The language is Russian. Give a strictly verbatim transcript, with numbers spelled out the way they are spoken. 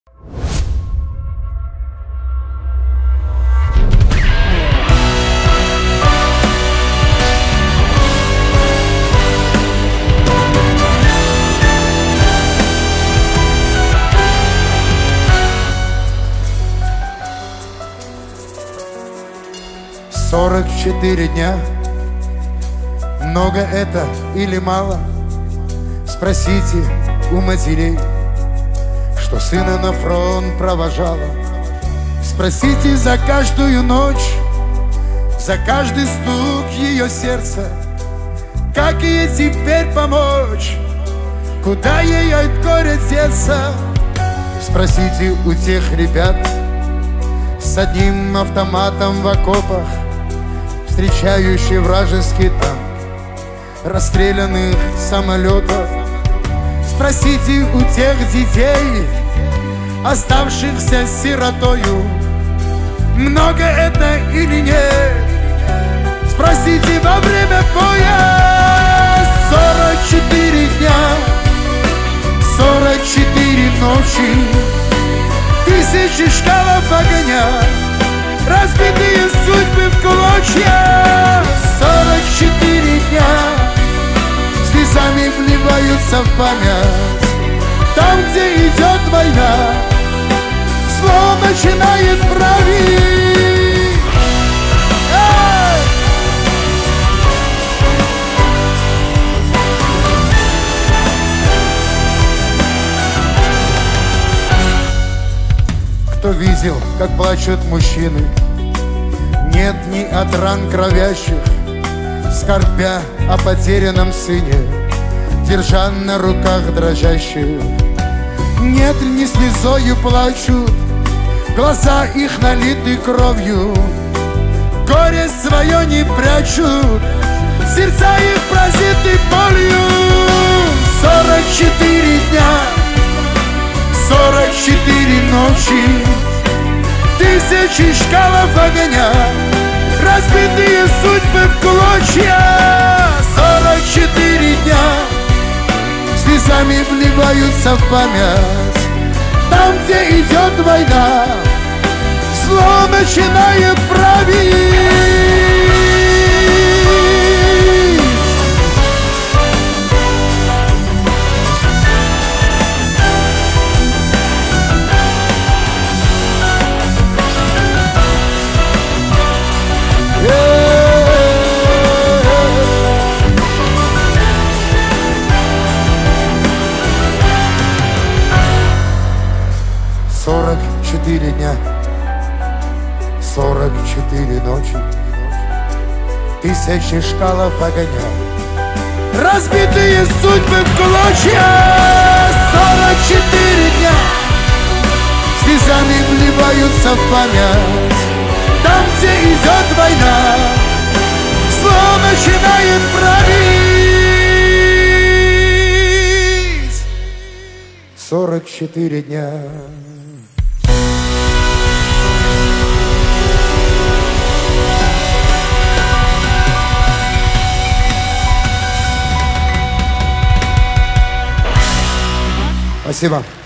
Сорок четыре дня. Много это или мало? Спросите у матерей, что сына на фронт провожала. Спросите за каждую ночь, за каждый стук ее сердца, как ей теперь помочь, куда ей от горя деться. Спросите у тех ребят с одним автоматом в окопах, встречающий вражеский танк, расстрелянных самолетов. Спросите у тех детей, оставшихся сиротою, много это или нет. Спросите во время боя. Сорок четыре дня, сорок четыре ночи, тысячи шкалов огня, разбитые судьбы в клочья. Сорок четыре дня слезами вливаются в память. Там, где идет война, зло начинает править. Эй! Кто видел, как плачут мужчины, нет ни от ран кровящих, скорбя о потерянном сыне, держа на руках дрожащих. Нет ли ни слезою плачут, глаза их налиты кровью, горе свое не прячут, сердца их пронзиты болью. Сорок четыре дня, сорок четыре ночи, тысячи шкалов огня, разбитые судьбы в клочья. Сорок четыре дня слезами вливаются в память. Там, где идет война, зло начинает править. Сорок четыре дня, сорок четыре ночи, тысячи шкалов огня, разбитые судьбы в клочья. Сорок четыре дня слезами вливаются в память. Там, где идет война, зло начинает править. Сорок четыре дня. Спасибо.